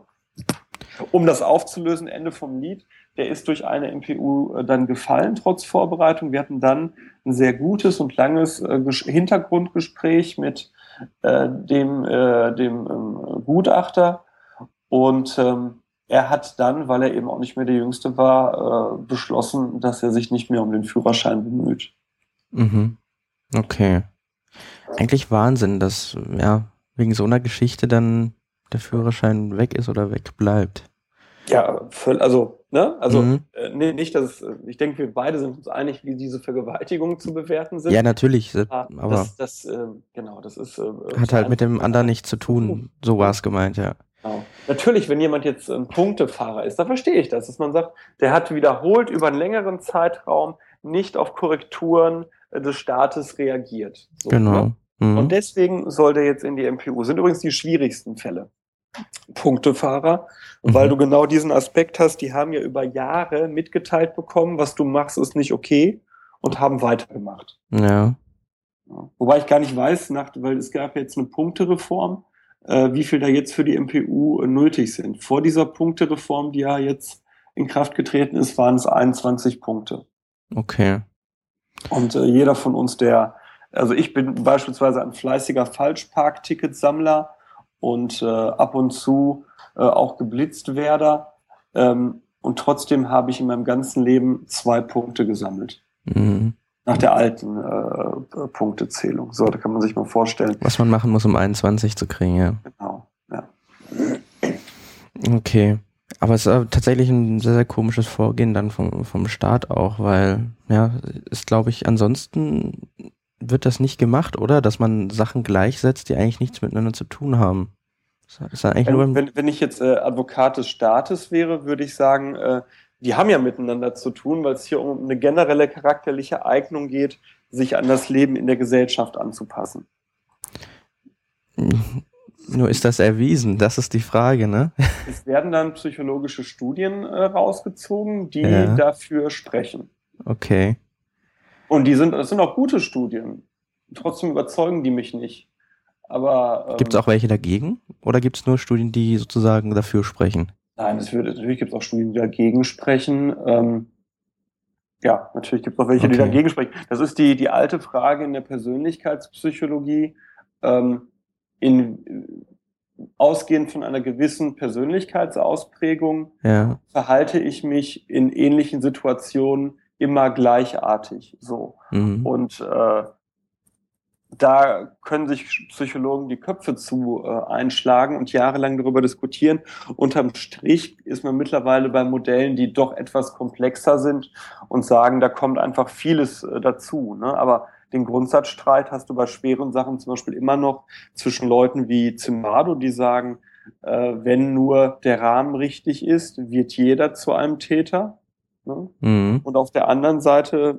Um das aufzulösen, Ende vom Lied, der ist durch eine M P U äh, dann gefallen, trotz Vorbereitung. Wir hatten dann ein sehr gutes und langes äh, Hintergrundgespräch mit äh, dem, äh, dem ähm, Gutachter. Und ähm, er hat dann, weil er eben auch nicht mehr der Jüngste war, äh, beschlossen, dass er sich nicht mehr um den Führerschein bemüht. Mhm. Okay. Eigentlich Wahnsinn, dass ja wegen so einer Geschichte dann der Führerschein weg ist oder wegbleibt. Ja, voll, also, ne, also Mhm. äh, nee, nicht, dass es, ich denke, wir beide sind uns einig, wie diese Vergewaltigungen zu bewerten sind. Ja, natürlich, Ah, aber das, das, äh, genau, das ist äh, hat zur halt mit dem Einschätzung anderen einer nichts zu tun. So war es gemeint, ja. Genau. Natürlich, wenn jemand jetzt ein Punktefahrer ist, da verstehe ich das, dass man sagt, der hat wiederholt über einen längeren Zeitraum nicht auf Korrekturen äh, des Staates reagiert. So, Genau. ne? Mhm. Und deswegen soll der jetzt in die M P U. Sind übrigens die schwierigsten Fälle. Punktefahrer, weil Mhm. du genau diesen Aspekt hast, die haben ja über Jahre mitgeteilt bekommen, was du machst, ist nicht okay und haben weitergemacht. Ja. Ja. Wobei ich gar nicht weiß, nach, weil es gab jetzt eine Punktereform, äh, wie viel da jetzt für die M P U äh, nötig sind. Vor dieser Punktereform, die ja jetzt in Kraft getreten ist, waren es einundzwanzig Punkte. Okay. Und äh, jeder von uns, der, also ich bin beispielsweise ein fleißiger Falschparkticketsammler und äh, ab und zu äh, auch geblitzt werde. Ähm, und trotzdem habe ich in meinem ganzen Leben zwei Punkte gesammelt. Mhm. Nach der alten äh, Punktezählung. So, da kann man sich mal vorstellen. Was man machen muss, um einundzwanzig zu kriegen, ja. Genau, ja. Okay. Aber es ist äh, tatsächlich ein sehr, sehr komisches Vorgehen dann vom, vom Staat auch, weil, ja, ist, glaube ich, ansonsten wird das nicht gemacht, oder? Dass man Sachen gleichsetzt, die eigentlich nichts miteinander zu tun haben. Das ist dann eigentlich nur Wenn, im, wenn, wenn ich jetzt äh, Advokat des Staates wäre, würde ich sagen, äh, die haben ja miteinander zu tun, weil es hier um eine generelle charakterliche Eignung geht, sich an das Leben in der Gesellschaft anzupassen. nur ist das erwiesen, das ist die Frage, ne? Es werden dann psychologische Studien äh, rausgezogen, die Ja, dafür sprechen. okay. Und die sind, das sind auch gute Studien. Trotzdem überzeugen die mich nicht. Aber Gibt es ähm, auch welche dagegen? Oder gibt es nur Studien, die sozusagen dafür sprechen? nein, es würde, natürlich gibt es auch Studien, die dagegen sprechen. Ähm, ja, natürlich gibt es auch welche, die Okay. dagegen sprechen. Das ist die, die alte Frage in der Persönlichkeitspsychologie. Ähm, in, ausgehend von einer gewissen Persönlichkeitsausprägung Ja. verhalte ich mich in ähnlichen Situationen immer gleichartig. So. Mhm. Und äh, da können sich Psychologen die Köpfe zu äh, einschlagen und jahrelang darüber diskutieren. Unterm Strich ist man mittlerweile bei Modellen, die doch etwas komplexer sind und sagen, da kommt einfach vieles äh, dazu. Ne? Aber den Grundsatzstreit hast du bei schweren Sachen zum Beispiel immer noch zwischen Leuten wie Zimbardo, die sagen, äh, wenn nur der Rahmen richtig ist, wird jeder zu einem Täter. Ne? Mhm. Und auf der anderen Seite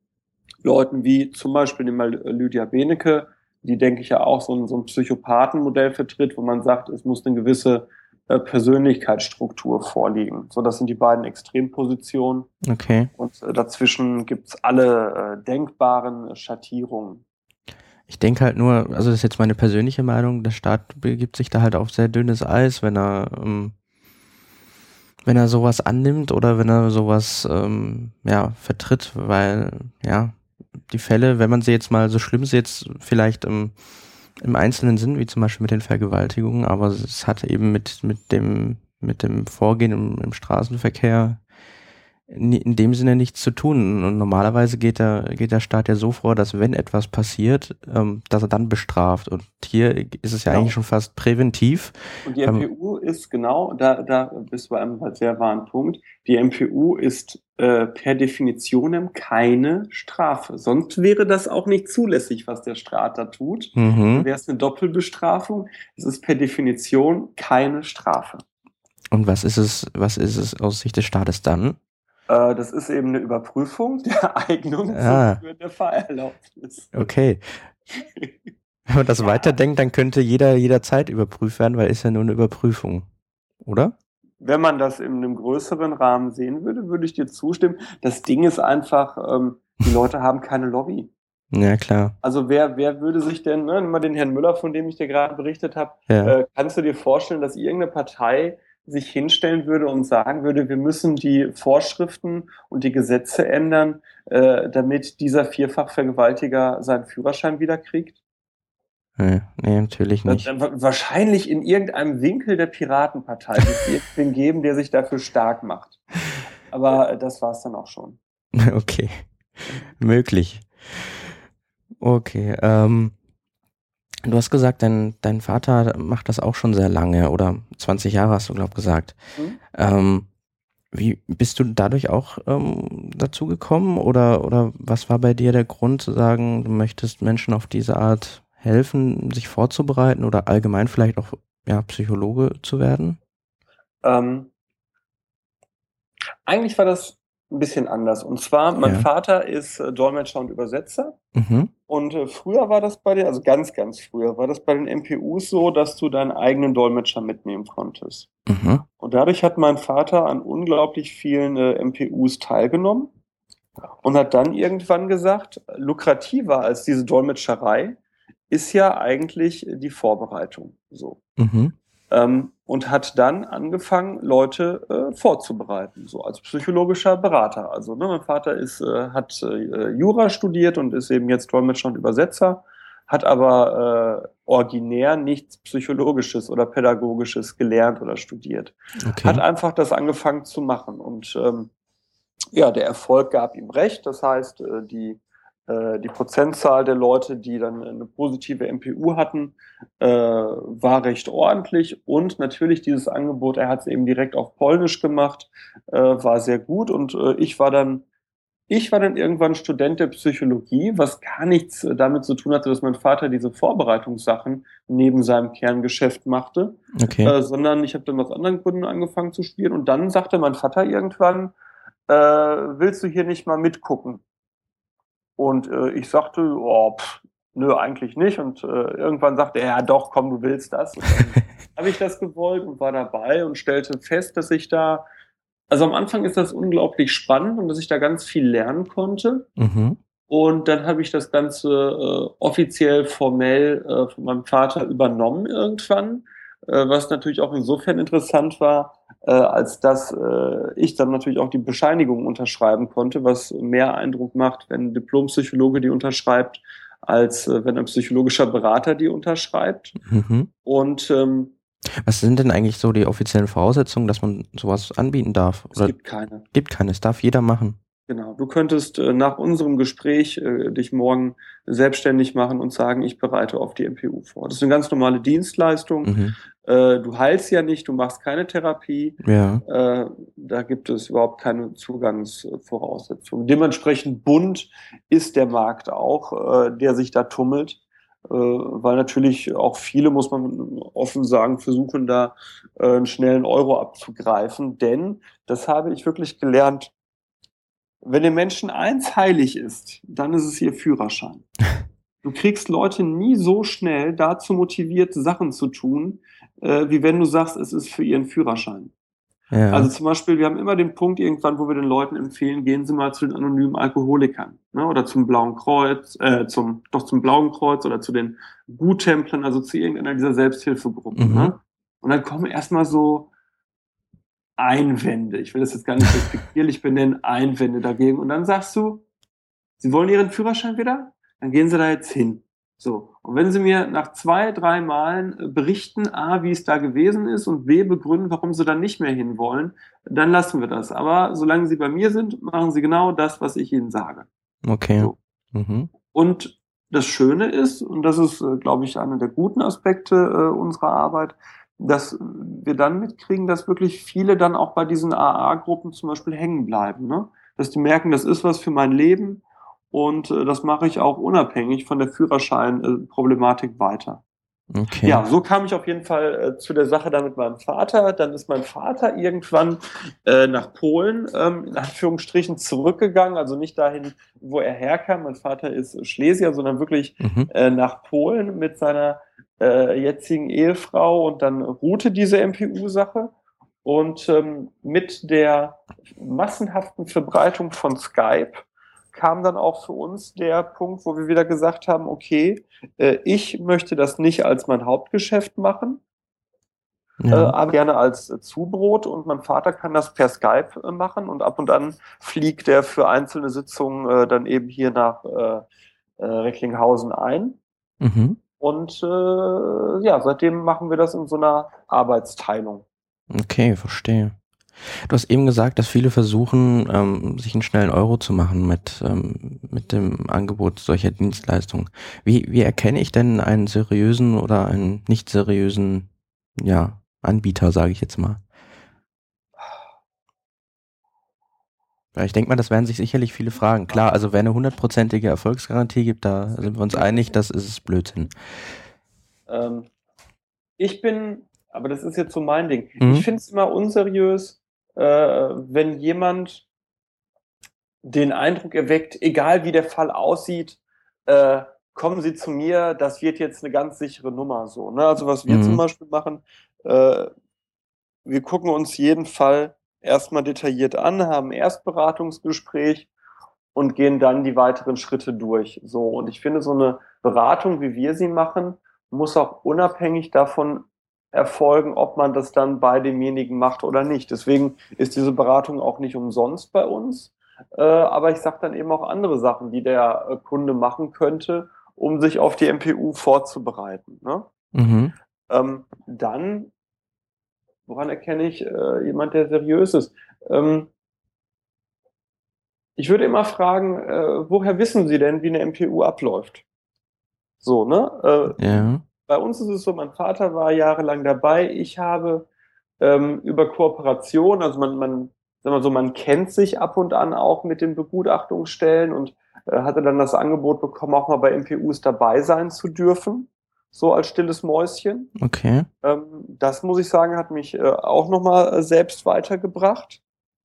Leuten wie zum Beispiel nehmen wir mal Lydia Benecke, die, denke ich, ja auch so ein, so ein Psychopathenmodell vertritt, wo man sagt, es muss eine gewisse äh, Persönlichkeitsstruktur vorliegen. So, das sind die beiden Extrempositionen. Okay. Und äh, dazwischen gibt's alle äh, denkbaren Schattierungen. Ich denke halt nur, also das ist jetzt meine persönliche Meinung, der Staat begibt sich da halt auf sehr dünnes Eis, wenn er, ähm, wenn er sowas annimmt oder wenn er sowas, ähm, ja, vertritt, weil, ja, die Fälle, wenn man sie jetzt mal so schlimm sie jetzt vielleicht im, im Einzelnen sind, wie zum Beispiel mit den Vergewaltigungen, aber es hat eben mit, mit dem, mit dem Vorgehen im, im Straßenverkehr in, in dem Sinne nichts zu tun. Und normalerweise geht der, geht der Staat ja so vor, dass wenn etwas passiert, ähm, dass er dann bestraft. Und hier ist es ja Genau. eigentlich schon fast präventiv. Und die M P U ist genau, da, da bist du bei einem halt sehr wahren Punkt, die M P U ist äh, per Definition keine Strafe. Sonst wäre das auch nicht zulässig, was der Staat da tut. Mhm. Dann wäre es eine Doppelbestrafung. Es ist per Definition keine Strafe. Und was ist es, was ist es aus Sicht des Staates dann? Äh, das ist eben eine Überprüfung der Eignung Ah. zur der Fahrerlaubnis. Okay. Wenn man das Ja. weiterdenkt, dann könnte jeder jederzeit überprüft werden, weil ist ja nur eine Überprüfung, oder? Wenn man das in einem größeren Rahmen sehen würde, würde ich dir zustimmen. Das Ding ist einfach, ähm, die Leute haben keine Lobby. Ja, klar. Also wer, wer würde sich denn, ne, nimm mal den Herrn Müller, von dem ich dir gerade berichtet habe, Ja. äh, kannst du dir vorstellen, dass irgendeine Partei sich hinstellen würde und sagen würde, wir müssen die Vorschriften und die Gesetze ändern, äh, damit dieser Vierfachvergewaltiger seinen Führerschein wieder kriegt? Nee, nee, natürlich nicht. Dann, dann wahrscheinlich in irgendeinem Winkel der Piratenpartei wird es irgendwen geben, der sich dafür stark macht. Aber äh, das war es dann auch schon. Okay. Möglich. Okay. Ähm, du hast gesagt, dein, dein Vater macht das auch schon sehr lange oder zwanzig Jahre hast du, glaub gesagt. Hm? Ähm, wie bist du dadurch auch ähm, dazu gekommen oder, oder was war bei dir der Grund zu sagen, du möchtest Menschen auf diese Art helfen, sich vorzubereiten oder allgemein vielleicht auch ja, Psychologe zu werden? Ähm, eigentlich war das ein bisschen anders. Und zwar, mein Ja. Vater ist äh, Dolmetscher und Übersetzer. Mhm. Und äh, früher war das bei den, also ganz, ganz früher, war das bei den M P Us so, dass du deinen eigenen Dolmetscher mitnehmen konntest. Mhm. Und dadurch hat mein Vater an unglaublich vielen äh, M P Us teilgenommen und hat dann irgendwann gesagt, lukrativer als diese Dolmetscherei ist ja eigentlich die Vorbereitung. So. Mhm. Ähm, und hat dann angefangen, Leute äh, vorzubereiten, so als psychologischer Berater. Also ne, mein Vater ist, äh, hat äh, Jura studiert und ist eben jetzt Dolmetscher und Übersetzer, hat aber äh, originär nichts Psychologisches oder Pädagogisches gelernt oder studiert. Okay. Hat einfach das angefangen zu machen und ähm, ja, der Erfolg gab ihm recht. Das heißt, äh, die äh, die Prozentzahl der Leute, die dann eine positive M P U hatten, äh, war recht ordentlich. Und natürlich dieses Angebot, er hat es eben direkt auf Polnisch gemacht, äh, war sehr gut. Und äh, ich war dann Ich war dann irgendwann Student der Psychologie, was gar nichts äh, damit zu tun hatte, dass mein Vater diese Vorbereitungssachen neben seinem Kerngeschäft machte, Okay. äh, sondern ich habe dann aus anderen Gründen angefangen zu studieren. Und dann sagte mein Vater irgendwann, äh, willst du hier nicht mal mitgucken? Und äh, ich sagte, oh, pff, nö, eigentlich nicht. Und äh, irgendwann sagte er, ja doch, komm, du willst das. Und dann habe ich das gewollt und war dabei und stellte fest, dass ich da, also am Anfang ist das unglaublich spannend und dass ich da ganz viel lernen konnte. Mhm. Und dann habe ich das Ganze äh, offiziell formell äh, von meinem Vater übernommen irgendwann, äh, was natürlich auch insofern interessant war, äh, als dass äh, ich dann natürlich auch die Bescheinigung unterschreiben konnte, was mehr Eindruck macht, wenn ein Diplompsychologe die unterschreibt, als äh, wenn ein psychologischer Berater die unterschreibt. Mhm. Und ähm, Was sind denn eigentlich so die offiziellen Voraussetzungen, dass man sowas anbieten darf? es Oder gibt keine. gibt keines, darf jeder machen? Genau. Du könntest äh, nach unserem Gespräch äh, dich morgen selbstständig machen und sagen, ich bereite auf die M P U vor. Das ist eine ganz normale Dienstleistung. Mhm. Äh, du heilst ja nicht, du machst keine Therapie. Ja. Äh, da gibt es überhaupt keine Zugangsvoraussetzungen. Dementsprechend bunt ist der Markt auch, äh, der sich da tummelt. Äh, weil natürlich auch viele, muss man offen sagen, versuchen da äh, einen schnellen Euro abzugreifen. Denn, das habe ich wirklich gelernt, wenn den Menschen eins heilig ist, dann ist es ihr Führerschein. Du kriegst Leute nie so schnell dazu motiviert, Sachen zu tun, äh, wie wenn du sagst, es ist für ihren Führerschein. Also Ja. zum Beispiel, wir haben immer den Punkt irgendwann, wo wir den Leuten empfehlen, gehen Sie mal zu den anonymen Alkoholikern, ne, oder zum Blauen Kreuz, äh, zum, doch zum Blauen Kreuz oder zu den Guttemplern, also zu irgendeiner dieser Selbsthilfegruppen, Mhm. ne? Und dann kommen erstmal so Einwände, ich will das jetzt gar nicht respektierlich benennen, Einwände dagegen. Und dann sagst du, Sie wollen Ihren Führerschein wieder? Dann gehen Sie da jetzt hin. So. Und wenn Sie mir nach zwei, drei Malen äh, berichten, A, wie es da gewesen ist und B, begründen, warum Sie dann nicht mehr hinwollen, dann lassen wir das. Aber solange Sie bei mir sind, machen Sie genau das, was ich Ihnen sage. Okay. So. Mhm. Und das Schöne ist, und das ist, äh, glaube ich, einer der guten Aspekte äh, unserer Arbeit, dass wir dann mitkriegen, dass wirklich viele dann auch bei diesen A A-Gruppen zum Beispiel hängen bleiben, ne? Dass die merken, das ist was für mein Leben und äh, das mache ich auch unabhängig von der Führerschein-Problematik weiter. Okay. Ja, so kam ich auf jeden Fall äh, zu der Sache dann mit meinem Vater. Dann ist mein Vater irgendwann äh, nach Polen, ähm, in Anführungsstrichen, zurückgegangen. Also nicht dahin, wo er herkam. Mein Vater ist Schlesier, sondern wirklich Mhm. äh, nach Polen mit seiner äh, jetzigen Ehefrau. Und dann ruhte diese M P U-Sache. Und ähm, mit der massenhaften Verbreitung von Skype kam dann auch für uns der Punkt, wo wir wieder gesagt haben, okay, äh, ich möchte das nicht als mein Hauptgeschäft machen, äh, Ja. aber gerne als äh, Zubrot und mein Vater kann das per Skype äh, machen und ab und an fliegt er für einzelne Sitzungen äh, dann eben hier nach äh, äh, Recklinghausen ein. Mhm. Und äh, ja, seitdem machen wir das in so einer Arbeitsteilung. Okay, verstehe. Du hast eben gesagt, dass viele versuchen, ähm, sich einen schnellen Euro zu machen mit, ähm, mit dem Angebot solcher Dienstleistungen. Wie, wie erkenne ich denn einen seriösen oder einen nicht seriösen, ja, Anbieter, sage ich jetzt mal? Weil ich denke mal, das werden sich sicherlich viele fragen. Klar, also wer eine hundertprozentige Erfolgsgarantie gibt, da sind wir uns einig, das ist es Blödsinn. Ähm, ich bin, aber das ist jetzt so mein Ding. Ich Mhm. finde es immer unseriös, äh, wenn jemand den Eindruck erweckt, egal wie der Fall aussieht, äh, kommen Sie zu mir, das wird jetzt eine ganz sichere Nummer so. Ne? Also was wir zum Mhm. Beispiel machen, äh, wir gucken uns jeden Fall erstmal detailliert an, haben ein Erstberatungsgespräch und gehen dann die weiteren Schritte durch. So, und ich finde, so eine Beratung, wie wir sie machen, muss auch unabhängig davon erfolgen, ob man das dann bei demjenigen macht oder nicht. Deswegen ist diese Beratung auch nicht umsonst bei uns. Äh, aber ich sage dann eben auch andere Sachen, die der äh, Kunde machen könnte, um sich auf die M P U vorzubereiten. Ne? Mhm. Ähm, dann, woran erkenne ich äh, jemand, der seriös ist? Ähm, ich würde immer fragen, äh, woher wissen Sie denn, wie eine M P U abläuft? So, ne? Äh, Ja. bei uns ist es so, mein Vater war jahrelang dabei. Ich habe ähm, über Kooperation, also man, man, sagen wir so, man kennt sich ab und an auch mit den Begutachtungsstellen und äh, hatte dann das Angebot bekommen, auch mal bei M P Us dabei sein zu dürfen, so als stilles Mäuschen. Okay. Ähm, das muss ich sagen, hat mich äh, auch nochmal äh, selbst weitergebracht.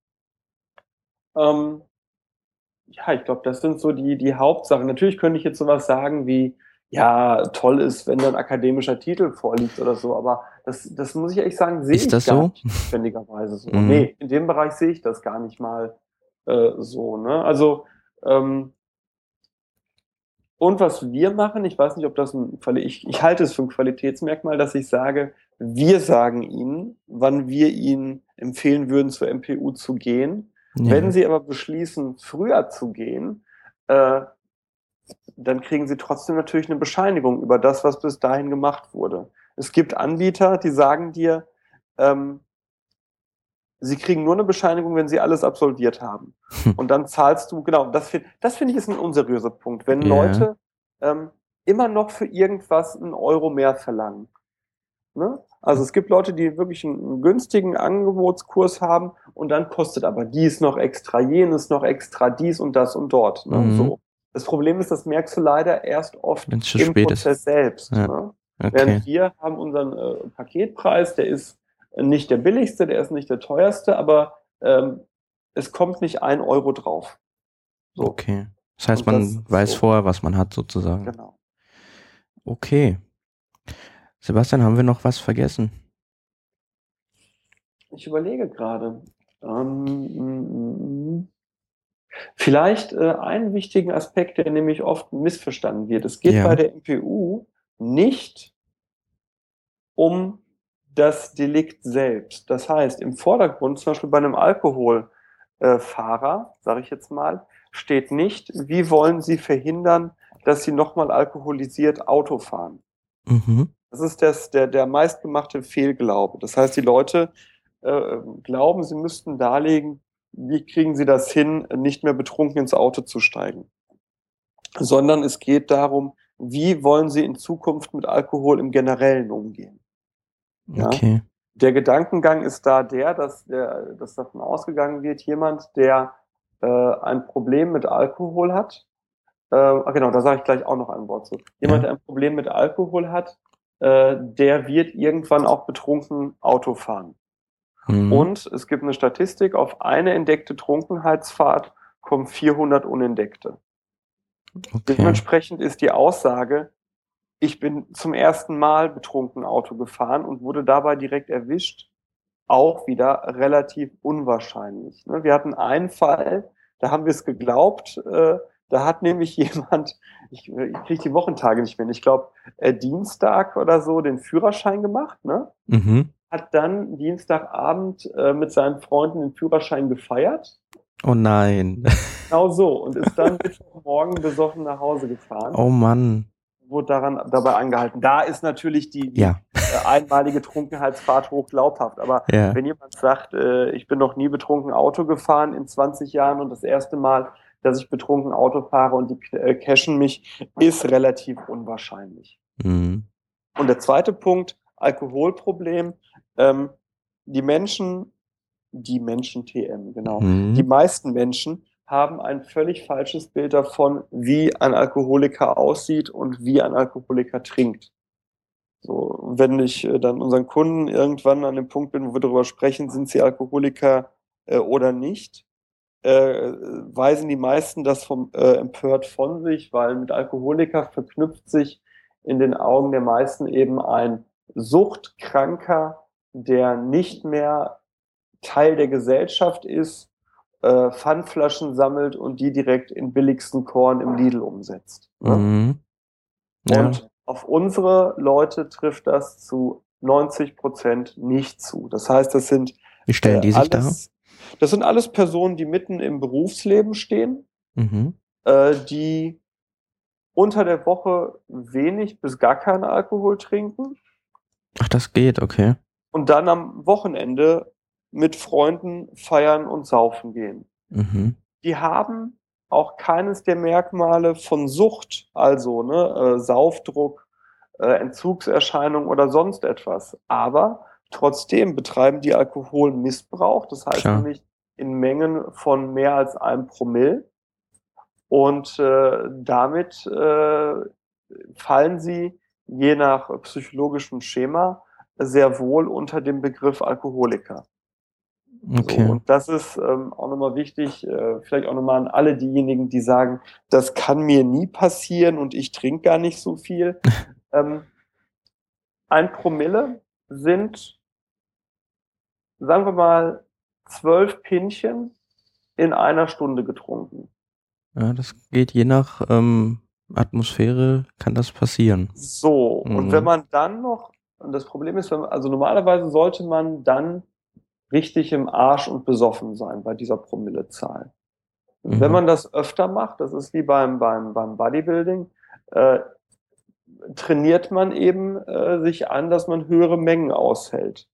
Ähm, ja, ich glaube, das sind so die, die Hauptsachen. Natürlich könnte ich jetzt sowas sagen wie, ja, toll ist, wenn da ein akademischer Titel vorliegt oder so, aber das, das muss ich ehrlich sagen, sehe Ist ich das gar so? nicht notwendigerweise so. Mhm. Nee, in dem Bereich sehe ich das gar nicht mal äh, so, ne? Also, ähm, und was wir machen, ich weiß nicht, ob das ein Quali ich, ich halte es für ein Qualitätsmerkmal, dass ich sage, wir sagen Ihnen, wann wir Ihnen empfehlen würden, zur M P U zu gehen. Wenn Ja. Sie aber beschließen, früher zu gehen, äh, dann kriegen Sie trotzdem natürlich eine Bescheinigung über das, was bis dahin gemacht wurde. Es gibt Anbieter, die sagen dir, ähm, Sie kriegen nur eine Bescheinigung, wenn Sie alles absolviert haben. Und dann zahlst du, genau, das finde das finde ich ist ein unseriöser Punkt, wenn Ja. Leute ähm, immer noch für irgendwas einen Euro mehr verlangen. Ne? Also es gibt Leute, die wirklich einen, einen günstigen Angebotskurs haben und dann kostet aber dies noch extra, jenes noch extra, dies und das und dort. Ne? Mhm. So. Das Problem ist, das merkst du leider erst oft Wenn es zu im spät ist. Prozess selbst. Ja. Ne? Okay. Während wir haben unseren äh, Paketpreis, der ist nicht der billigste, der ist nicht der teuerste, aber ähm, es kommt nicht ein Euro drauf. So. Okay. Das heißt, Und das man ist weiß so, vorher, was man hat, sozusagen. genau. Okay. Sebastian, haben wir noch was vergessen? Ich überlege gerade. Ähm, mm, mm. Vielleicht äh, einen wichtigen Aspekt, der nämlich oft missverstanden wird. Es geht bei Ja. der M P U nicht um das Delikt selbst. Das heißt, im Vordergrund, zum Beispiel bei einem Alkoholfahrer, äh, Fahrer, sage ich jetzt mal, steht nicht, wie wollen Sie verhindern, dass Sie nochmal alkoholisiert Auto fahren. Mhm. Das ist das, der, der meistgemachte Fehlglaube. Das heißt, die Leute äh, glauben, sie müssten darlegen, wie kriegen sie das hin, nicht mehr betrunken ins Auto zu steigen. Sondern es geht darum, wie wollen sie in Zukunft mit Alkohol im Generellen umgehen. Ja? Okay. Der Gedankengang ist da der, dass, der, dass davon ausgegangen wird, jemand, der äh, ein Problem mit Alkohol hat, äh, ah, genau, da sage ich gleich auch noch ein Wort zu. Jemand, Ja. der ein Problem mit Alkohol hat, äh, der wird irgendwann auch betrunken Auto fahren. Mhm. Und es gibt eine Statistik, auf eine entdeckte Trunkenheitsfahrt kommen vierhundert unentdeckte. Okay. Dementsprechend ist die Aussage, ich bin zum ersten Mal betrunken Auto gefahren und wurde dabei direkt erwischt, auch wieder relativ unwahrscheinlich. Ne? Wir hatten einen Fall, da haben wir es geglaubt, äh, da hat nämlich jemand, ich, ich kriege die Wochentage nicht mehr, ich glaube äh, Dienstag oder so den Führerschein gemacht, ne? Mhm. Hat dann Dienstagabend äh, mit seinen Freunden den Führerschein gefeiert. Oh nein. Genau so. Und ist dann Mittwochmorgen besoffen nach Hause gefahren. Oh Mann. Wurde daran, dabei angehalten. Da ist natürlich die, die Ja. äh, einmalige Trunkenheitsfahrt hoch glaubhaft. Aber Ja. wenn jemand sagt, äh, ich bin noch nie betrunken Auto gefahren in zwanzig Jahren und das erste Mal, dass ich betrunken Auto fahre und die äh, cashen mich, ist relativ unwahrscheinlich. Mhm. Und der zweite Punkt, Alkoholproblem. Ähm, die Menschen, die Menschen T M, genau. Die Mhm. meisten Menschen haben ein völlig falsches Bild davon, wie ein Alkoholiker aussieht und wie ein Alkoholiker trinkt. So, wenn ich äh, dann unseren Kunden irgendwann an dem Punkt bin, wo wir darüber sprechen, sind sie Alkoholiker äh, oder nicht, äh, weisen die meisten das vom, äh, empört von sich, weil mit Alkoholiker verknüpft sich in den Augen der meisten eben ein Suchtkranker, der nicht mehr Teil der Gesellschaft ist, äh, Pfandflaschen sammelt und die direkt in billigsten Korn im Lidl umsetzt. Ne? Mhm. Ja. Und auf unsere Leute trifft das zu neunzig Prozent nicht zu. Das heißt, das sind Wie stellen äh, die sich da? alles, das sind alles Personen, die mitten im Berufsleben stehen, Mhm. äh, die unter der Woche wenig bis gar keinen Alkohol trinken Ach, das geht, okay. und dann am Wochenende mit Freunden feiern und saufen gehen. Mhm. die haben auch keines der Merkmale von Sucht, also ne, äh, Saufdruck, äh, Entzugserscheinungen oder sonst etwas. Aber trotzdem betreiben die Alkoholmissbrauch, das heißt Klar. nämlich in Mengen von mehr als einem Promille. Und äh, damit äh, fallen sie je nach psychologischem Schema sehr wohl unter dem Begriff Alkoholiker. So, Okay. und das ist ähm, auch nochmal wichtig, äh, vielleicht auch nochmal an alle diejenigen, die sagen, das kann mir nie passieren und ich trinke gar nicht so viel. ähm, ein Promille sind, sagen wir mal, zwölf Pinchen in einer Stunde getrunken. Ja, das geht je nach ähm, Atmosphäre, kann das passieren. So, und wenn Mhm. man dann noch, und das Problem ist, wenn man, also normalerweise sollte man dann richtig im Arsch und besoffen sein bei dieser Promillezahl. Wenn Mhm. man das öfter macht, das ist wie beim, beim, beim Bodybuilding, äh, trainiert man eben äh, sich an, dass man höhere Mengen aushält.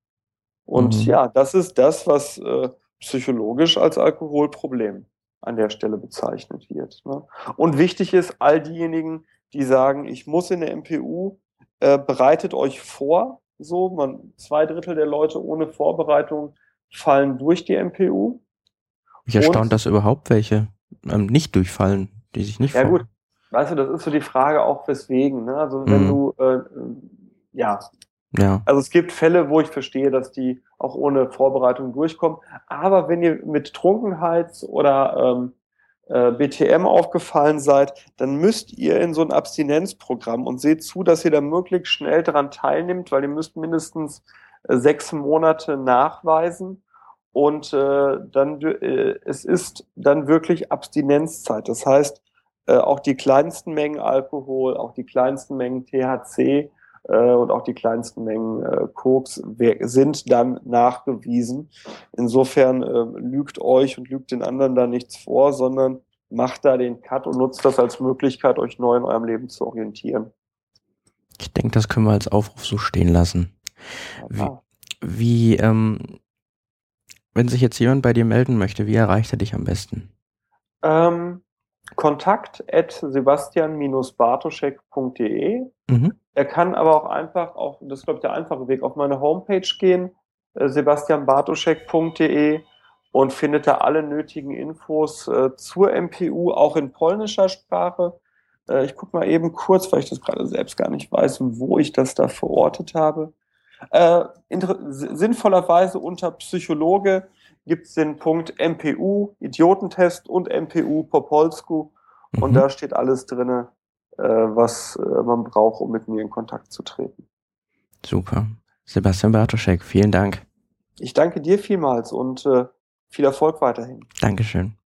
Und Mhm. ja, das ist das, was äh, psychologisch als Alkoholproblem an der Stelle bezeichnet wird. Ne? Und wichtig ist, all diejenigen, die sagen, ich muss in der M P U, äh, bereitet euch vor. So, man, zwei Drittel der Leute ohne Vorbereitung fallen durch die M P U. Mich erstaunt, Und dass überhaupt welche ähm, nicht durchfallen, die sich nicht ja vor. gut, weißt du, das ist so die Frage auch weswegen. Ne? Also wenn Mhm. du, äh, ja, Ja. also es gibt Fälle, wo ich verstehe, dass die auch ohne Vorbereitung durchkommen. Aber wenn ihr mit Trunkenheit oder ähm, äh, B T M aufgefallen seid, dann müsst ihr in so ein Abstinenzprogramm und seht zu, dass ihr da möglichst schnell daran teilnimmt, weil ihr müsst mindestens äh, sechs Monate nachweisen. Und äh, dann äh, es ist dann wirklich Abstinenzzeit. Das heißt, äh, auch die kleinsten Mengen Alkohol, auch die kleinsten Mengen T H C äh, und auch die kleinsten Mengen äh, Koks sind dann nachgewiesen. Insofern äh, lügt euch und lügt den anderen da nichts vor, sondern macht da den Cut und nutzt das als Möglichkeit, euch neu in eurem Leben zu orientieren. Ich denke, das können wir als Aufruf so stehen lassen. Wie, Ja. wie ähm, wenn sich jetzt jemand bei dir melden möchte, wie erreicht er dich am besten? Ähm, Kontakt at sebastian-bartoschek punkt de. Mhm. Er kann aber auch einfach, auf, das ist glaube ich der einfache Weg, auf meine Homepage gehen, äh, sebastian bartoschek punkt de, und findet da alle nötigen Infos äh, zur M P U, auch in polnischer Sprache. Äh, ich gucke mal eben kurz, weil ich das gerade selbst gar nicht weiß, wo ich das da verortet habe. Äh, sinnvollerweise unter Psychologe gibt es den Punkt M P U, Idiotentest, und M P U Popolsku. Und Mhm. da steht alles drin, äh, was äh, man braucht, um mit mir in Kontakt zu treten. Super. Sebastian Bartoschek, vielen Dank. Ich danke dir vielmals und äh, viel Erfolg weiterhin. Dankeschön.